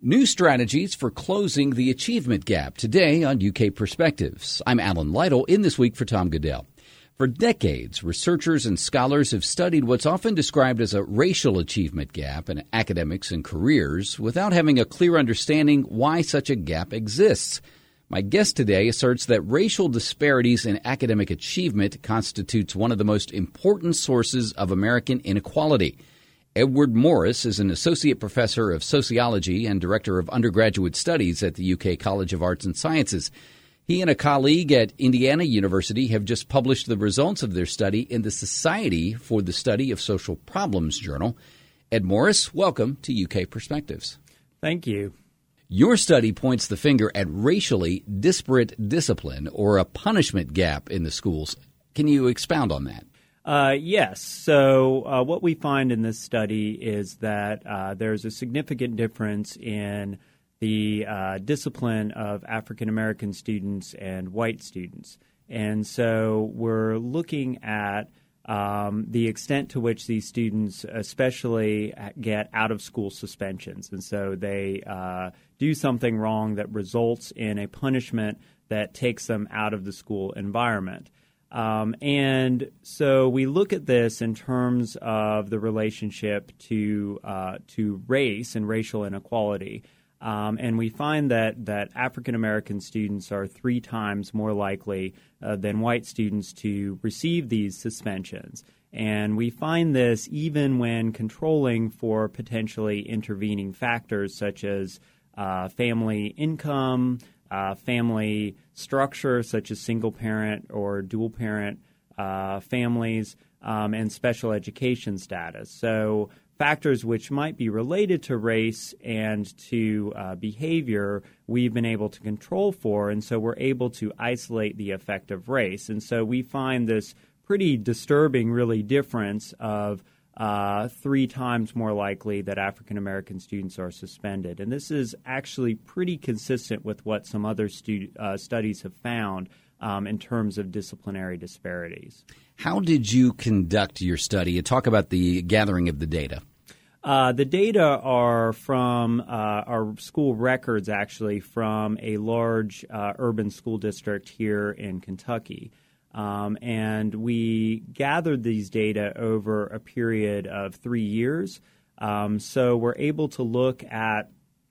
New strategies for closing the achievement gap today on UK Perspectives. I'm Alan Lytle, in this week for Tom Goodell. For decades, researchers and scholars have studied what's often described as a racial achievement gap in academics and careers without having a clear understanding why such a gap exists. My guest today asserts that racial disparities in academic achievement constitutes one of the most important sources of American inequality. Edward Morris is an associate professor of sociology and director of undergraduate studies at the UK College of Arts and Sciences. He and a colleague at Indiana University have just published the results of their study in the Society for the Study of Social Problems journal. Ed Morris, welcome to UK Perspectives. Thank you. Your study points the finger at racially disparate discipline or a punishment gap in the schools. Can you expound on that? Yes. So what we find in this study is that there's a significant difference in the discipline of African-American students and white students. And so we're looking at the extent to which these students especially get out-of-school suspensions. And so they do something wrong that results in a punishment that takes them out of the school environment. And so we look at this in terms of the relationship to race and racial inequality. And we find that African-American students are 3 times more likely than white students to receive these suspensions. And we find this even when controlling for potentially intervening factors such as family income, family structure such as single-parent or dual-parent families, and special education status. So factors which might be related to race and to behavior we've been able to control for, and so we're able to isolate the effect of race. And so we find this pretty disturbing, really, difference of 3 times more likely that African-American students are suspended. And this is actually pretty consistent with what some other studies have found in terms of disciplinary disparities. How did you conduct your study? Talk about the gathering of the data. The data are from our school records, actually, from a large urban school district here in Kentucky. And we gathered these data over a period of 3 years. So we're able to look at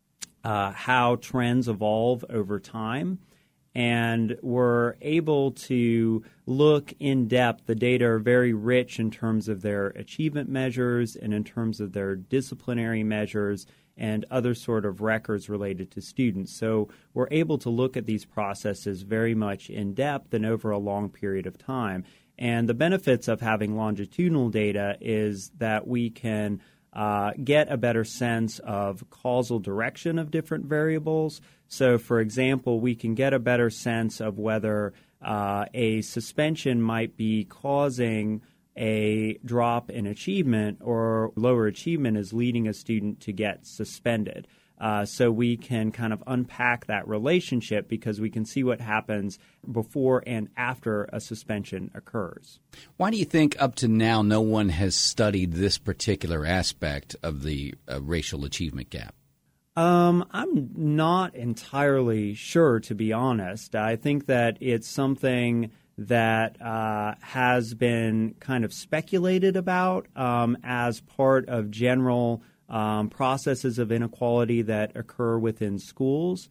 how trends evolve over time. And we're able to look in depth. The data are very rich in terms of their achievement measures and in terms of their disciplinary measures and other sort of records related to students. So we're able to look at these processes very much in depth and over a long period of time. And the benefits of having longitudinal data is that we can get a better sense of causal direction of different variables. So, for example, we can get a better sense of whether a suspension might be causing a drop in achievement or lower achievement is leading a student to get suspended. So we can kind of unpack that relationship because we can see what happens before and after a suspension occurs. Why do you think up to now no one has studied this particular aspect of the racial achievement gap? I'm not entirely sure, to be honest. I think that it's something that has been kind of speculated about as part of general processes of inequality that occur within schools.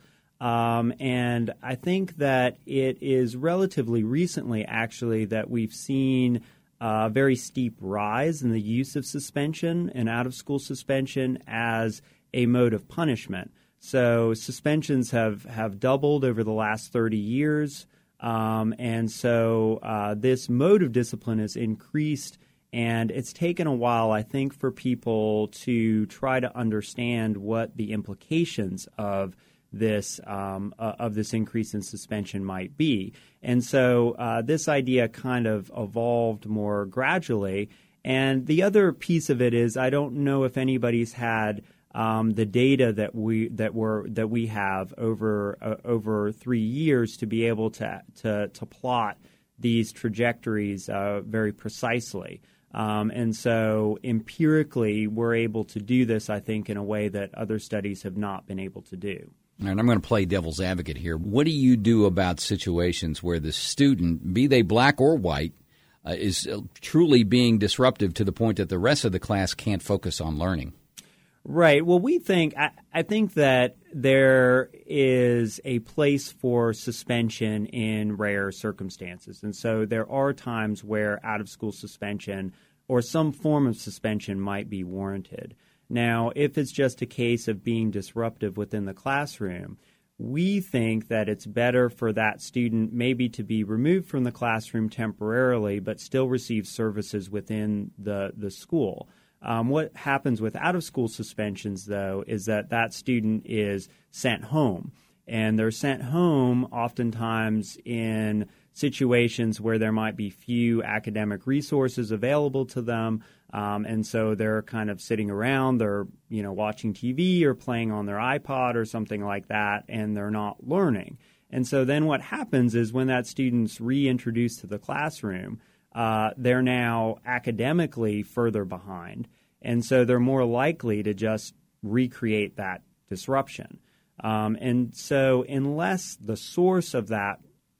And I think that it is relatively recently, actually, that we've seen a very steep rise in the use of suspension and out-of-school suspension as a mode of punishment. So suspensions have doubled over the last 30 years. And so this mode of discipline has increased, and it's taken a while, I think, for people to try to understand what the implications of this increase in suspension might be. And so this idea kind of evolved more gradually. And the other piece of it is I don't know if anybody's had the data that we have over 3 years to be able to plot these trajectories very precisely. And so empirically, we're able to do this, I think, in a way that other studies have not been able to do. And I'm going to play devil's advocate here. What do you do about situations where the student, be they black or white, is truly being disruptive to the point that the rest of the class can't focus on learning? Right. Well, I think that there is a place for suspension in rare circumstances. And so there are times where out-of-school suspension or some form of suspension might be warranted. Now, if it's just a case of being disruptive within the classroom, we think that it's better for that student maybe to be removed from the classroom temporarily but still receive services within the school. What happens with out-of-school suspensions, though, is that student is sent home. And they're sent home oftentimes in situations where there might be few academic resources available to them. And so they're kind of sitting around, they're watching TV or playing on their iPod or something like that, and they're not learning. And so then what happens is when that student's reintroduced to the classroom, they're now academically further behind. And so they're more likely to just recreate that disruption. And so unless the source of that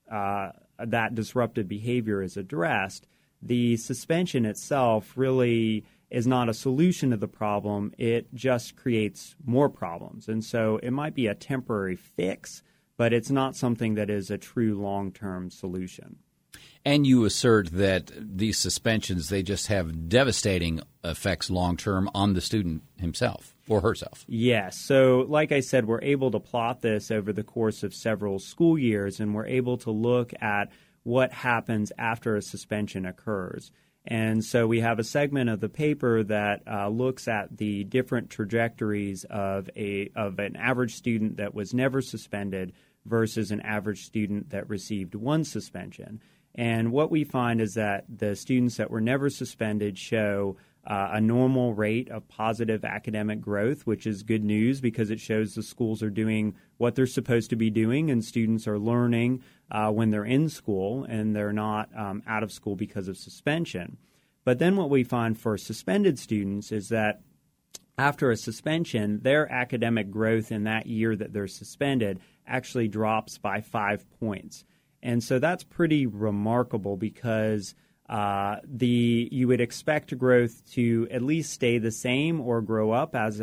disruptive behavior is addressed, the suspension itself really is not a solution to the problem. It just creates more problems. And so it might be a temporary fix, but it's not something that is a true long-term solution. And you assert that these suspensions, they just have devastating effects long-term on the student himself or herself. Yes. So like I said, we're able to plot this over the course of several school years, and we're able to look at what happens after a suspension occurs. And so we have a segment of the paper that looks at the different trajectories of an average student that was never suspended versus an average student that received one suspension. And what we find is that the students that were never suspended show a normal rate of positive academic growth, which is good news because it shows the schools are doing what they're supposed to be doing and students are learning when they're in school and they're not out of school because of suspension. But then what we find for suspended students is that after a suspension, their academic growth in that year that they're suspended actually drops by 5 points. And so that's pretty remarkable because you would expect growth to at least stay the same or go up as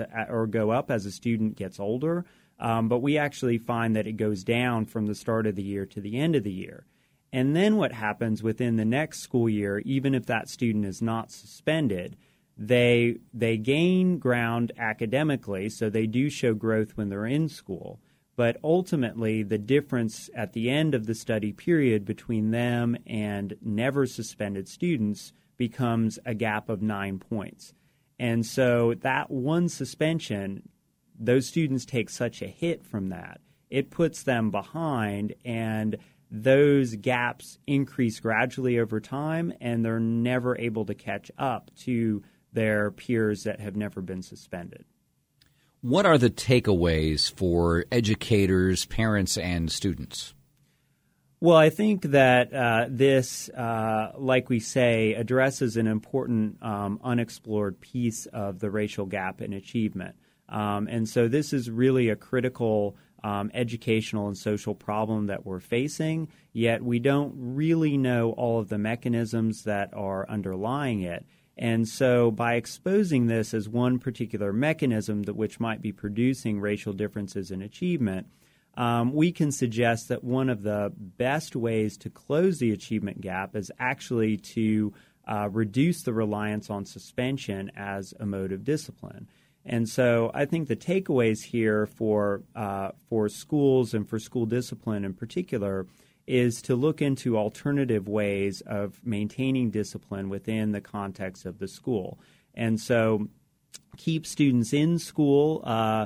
a student gets older. But we actually find that it goes down from the start of the year to the end of the year. And then what happens within the next school year, even if that student is not suspended, they gain ground academically, so they do show growth when they're in school. But ultimately, the difference at the end of the study period between them and never suspended students becomes a gap of 9 points. And so that one suspension, those students take such a hit from that, it puts them behind, and those gaps increase gradually over time, and they're never able to catch up to their peers that have never been suspended. What are the takeaways for educators, parents, and students? Well, I think that this, like we say, addresses an important unexplored piece of the racial gap in achievement. And so this is really a critical educational and social problem that we're facing, yet we don't really know all of the mechanisms that are underlying it. And so by exposing this as one particular mechanism which might be producing racial differences in achievement, we can suggest that one of the best ways to close the achievement gap is actually to reduce the reliance on suspension as a mode of discipline. And so I think the takeaways here for schools and for school discipline in particular is to look into alternative ways of maintaining discipline within the context of the school. And so keep students in school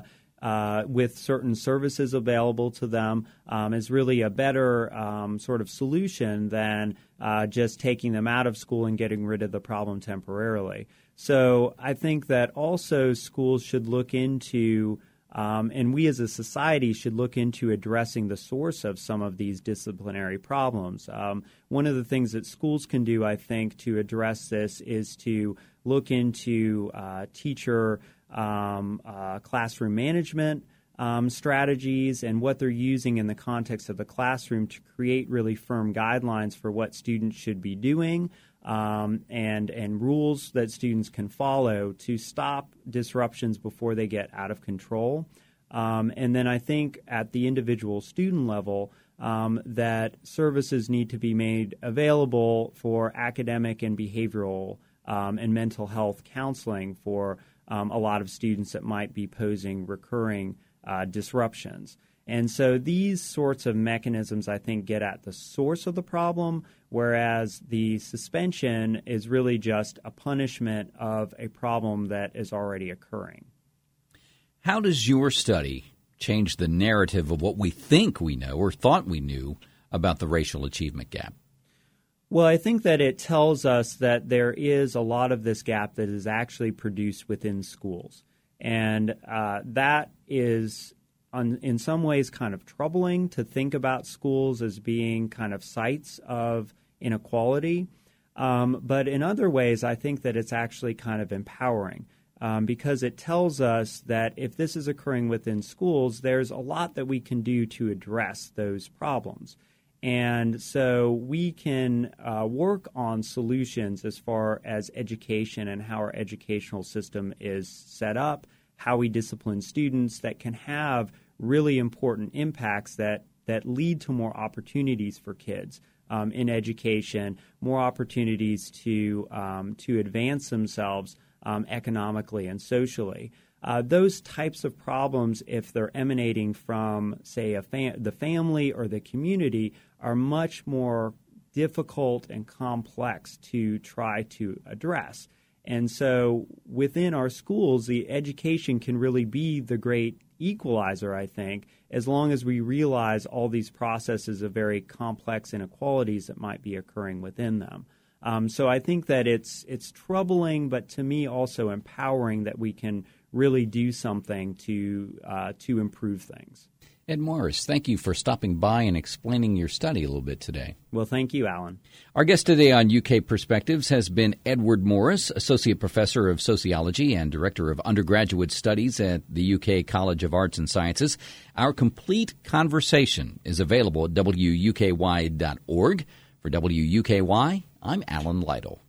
with certain services available to them is really a better sort of solution than just taking them out of school and getting rid of the problem temporarily. So I think that also schools should look into And we as a society should look into addressing the source of some of these disciplinary problems. One of the things that schools can do, I think, to address this is to look into teacher classroom management strategies and what they're using in the context of the classroom to create really firm guidelines for what students should be doing and rules that students can follow to stop disruptions before they get out of control. And then I think at the individual student level, that services need to be made available for academic and behavioral and mental health counseling for a lot of students that might be posing recurring disruptions. And so these sorts of mechanisms, I think, get at the source of the problem, whereas the suspension is really just a punishment of a problem that is already occurring. How does your study change the narrative of what we think we know or thought we knew about the racial achievement gap? Well, I think that it tells us that there is a lot of this gap that is actually produced within schools. And that is, in some ways, kind of troubling to think about schools as being kind of sites of inequality. But in other ways, I think that it's actually kind of empowering because it tells us that if this is occurring within schools, there's a lot that we can do to address those problems. And so we can work on solutions as far as education and how our educational system is set up, how we discipline students that can have really important impacts that lead to more opportunities for kids in education, more opportunities to advance themselves economically and socially. Those types of problems, if they're emanating from, say, the family or the community, are much more difficult and complex to try to address. And so within our schools, the education can really be the great equalizer, I think, as long as we realize all these processes of very complex inequalities that might be occurring within them. So I think that it's troubling, but to me also empowering that we can really do something to improve things. Ed Morris, thank you for stopping by and explaining your study a little bit today. Well, thank you, Alan. Our guest today on UK Perspectives has been Edward Morris, Associate Professor of Sociology and Director of Undergraduate Studies at the UK College of Arts and Sciences. Our complete conversation is available at wuky.org. For WUKY, I'm Alan Lytle.